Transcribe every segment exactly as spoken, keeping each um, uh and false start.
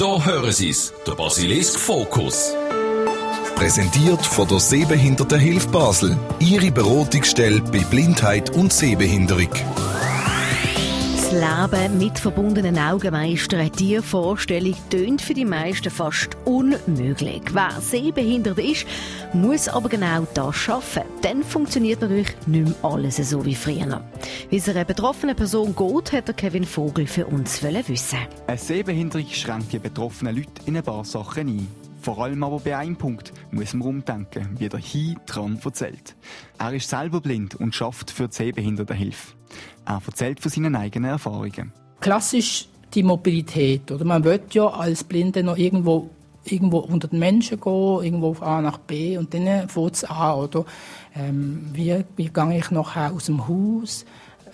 Da hören Sie es, der Basilisk Fokus. Präsentiert von der Sehbehindertenhilfe Basel. Ihre Beratungsstelle bei Blindheit und Sehbehinderung. Das Leben mit verbundenen Augen meistern, diese Vorstellung tönt für die meisten fast unmöglich. Wer sehbehindert ist, muss aber genau das schaffen. Dann funktioniert natürlich nicht mehr alles so wie früher. Wie es einer betroffenen Person geht, hat der Kevin Vogel für uns wissen. Eine Sehbehinderung schränkt die betroffenen Leute in ein paar Sachen ein. Vor allem aber bei einem Punkt muss man umdenken, wie der Hi dran erzählt. Er ist selber blind und schafft für die Sehbehindertenhilfe. Er erzählt von seinen eigenen Erfahrungen. Klassisch die Mobilität. Oder? Man will ja als Blinde noch irgendwo, irgendwo unter den Menschen gehen, irgendwo von A nach B und dann fängt es an. Oder? Ähm, wie, wie gehe ich nachher aus dem Haus,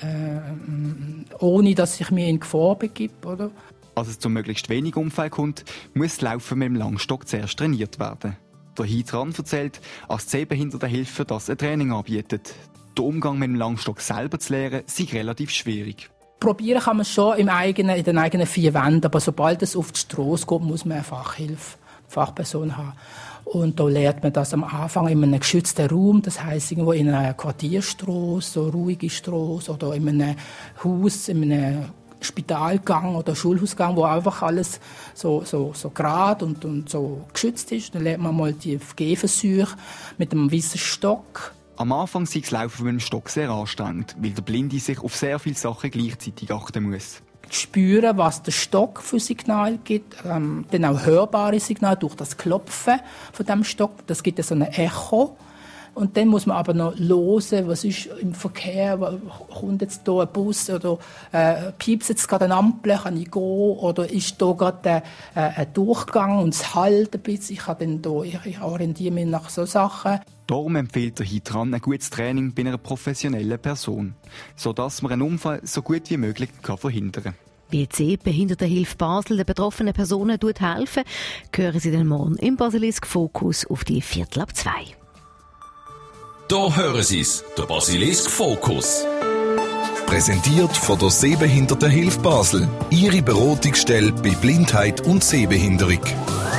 äh, ohne dass ich mir in Gefahr begebe? Oder? Als es zu möglichst wenig Unfällen kommt, muss das Laufen mit dem Langstock zuerst trainiert werden. Der Hitran erzählt, als die Sehbehindertenhilfe für das ein Training anbietet. Der Umgang mit dem Langstock selber zu lernen, sei relativ schwierig. Probieren kann man schon im eigenen, in den eigenen vier Wänden, aber sobald es auf die Strasse geht, muss man eine Fachhilfe, Fachperson haben. Und da lernt man das am Anfang in einem geschützten Raum, das heisst irgendwo in einer Quartierstrasse, so ruhige Strasse, oder in einem Haus, in einem Spitalgang oder Schulhausgang, wo einfach alles so, so, so gerade und, und so geschützt ist. Dann lernt man mal die Gehversuche mit einem weißen Stock. Am Anfang sei das Laufen mit dem Stock sehr anstrengend, weil der Blinde sich auf sehr viele Sachen gleichzeitig achten muss. Spüren, was der Stock für Signal gibt, ähm, dann auch hörbare Signale durch das Klopfen von dem Stock. Das gibt ja so ein Echo. Und dann muss man aber noch hören, was ist im Verkehr, kommt jetzt hier ein Bus oder äh, piepst jetzt gerade eine Ampel, kann ich gehen, oder ist hier gerade äh, ein Durchgang und es halt ein bisschen, ich, kann dann hier, ich orientiere mich nach so Sachen. Darum empfiehlt der Hitran ein gutes Training bei einer professionellen Person, sodass man einen Unfall so gut wie möglich kann verhindern kann. Wie die Sehbehindertenhilfe Basel den betroffenen Personen helfen, hören Sie den morgen im Basilisk Fokus auf die Viertel ab zwei. Da hören Sie es, der Basilisk Fokus. Präsentiert von der Sehbehindertenhilfe Basel. Ihre Beratungsstelle bei Blindheit und Sehbehinderung.